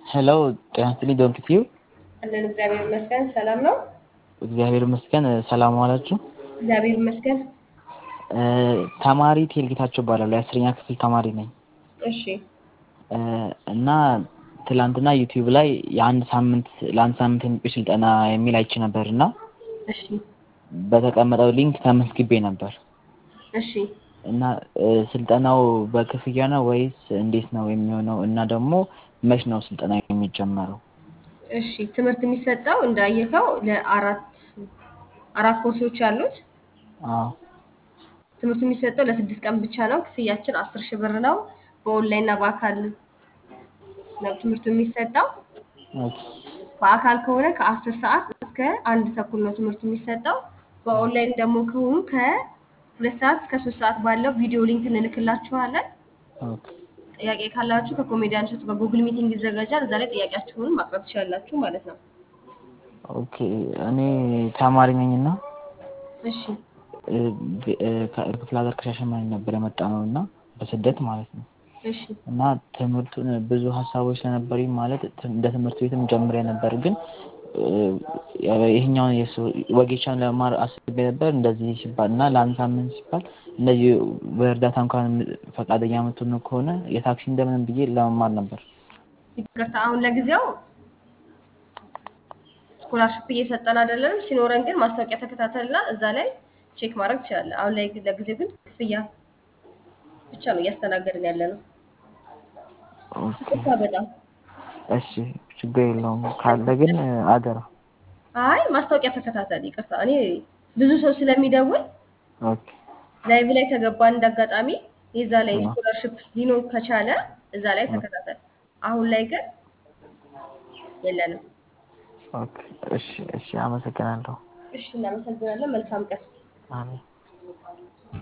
ሄሎ ጤና ይስጥልኝ ዶንት ዩ አለን እግዚአብሔር ይመስገን ሰላም ነው። እግዚአብሔር ይመስገን ሰላም ዋላችሁ። እግዚአብሔር ይመስገን። ተማሪ ቴልጌታቸው እባላለሁ የአስረኛ ክፍል ተማሪ ነኝ። እሺ እና ትላንትና ዩቲዩብ ላይ ለአንድ ሳምንት የሚቆይ ስልጠና የሚል አይቼ ነበርና እሺ በተቀመጠው ሊንክ ተመዝግቤ ነበር። እሺ እና ስልጠናው በክፍያ ነው ወይስ እንዴት ነው የሚሆነው? እና ደግሞ መች ነው ስልጠና የሚጀመረው? እሺ ትምህርት የሚሰጠው እንዳየከው አራት ኮርሶች አሉት። አዎ ትምህርቱ የሚሰጠው ለ6 ቀን ብቻ ነው። ክፍያችን 10,000 ብር ነው። በኦንላይን እና በአካል ነው ትምህርቱ የሚሰጠው። ኦኬ በአካል ከሆነ ከ10 ሰዓት እስከ 1 ተኩል ነው ትምህርቱ የሚሰጠው። በኦንላይን ደግሞ ከሆኑ ከ2 ሰዓት እስከ 3 ሰዓት ባለው ቪዲዮ ሊንክ እንልክላችኋለን። ኦኬ ጥያቄ ካላችሁ ከኮሜዲያን እሸቱ ጋር ጉግል ሚቲንግ ይዘጋጃል። እዛ ላይ ጥያቄያችሁን ማቅረብ ትችላላችሁ ማለት ነው። ኦኬ እኔ ተማሪ ነኝና እሺ ከክፍለ ሀገር ከሻሸመኔ ነበር የመጣነውና በስደት ማለት ነው። እሺ እና ትምህርቱን ብዙ ሀሳቦች ስለነበሩኝ ማለት እንደ ትምህርት ቤትም ጀምሬ ነበር ግን ይሄኛውን ወጌሻን ለማር አስቤ ነበር እንደዚህ ሲባልና ለአንድ ሳምንት ሲባል እንደዚህ በእርዳታ እንኳን ፈቃደኛ የምትሆኑ ከሆነ የታክሲ እንደምንም ብዬ ለመማር ነበር። ይቅርታ አሁን ለጊዜው ስኮላርሺፕ እየሰጠን አይደለም። ሲኖረን ግን ማስታወቂያ ተከታተልና እዛ ላይ ቼክ ማድረግ ትችላለህ። አሁን ላይ ግን ለጊዜው ግን ክፍያ ብቻ ነው እያስተናገድን ያለ ነው። ኦኬ ይቅርታ በጣም እሺ ችግር የለውም ካለ ግን አደራ። አይ ማስታወቂያ ተከታተል። ይቅርታ እኔ ብዙ ሰው ስለሚደውል ኦኬ ላይቭ ላይ ከገባን እንዳጋጣሚ የዛ ላይ ስኮላርሺፕ ሊኖር ከቻለ እዛ ላይ ተከታተል። አሁን ላይ ግን የለንም። ኦኬ እሺ አመሰግናለሁ። እሺ እናመሰግናለን። መልካም ቀን። አሜን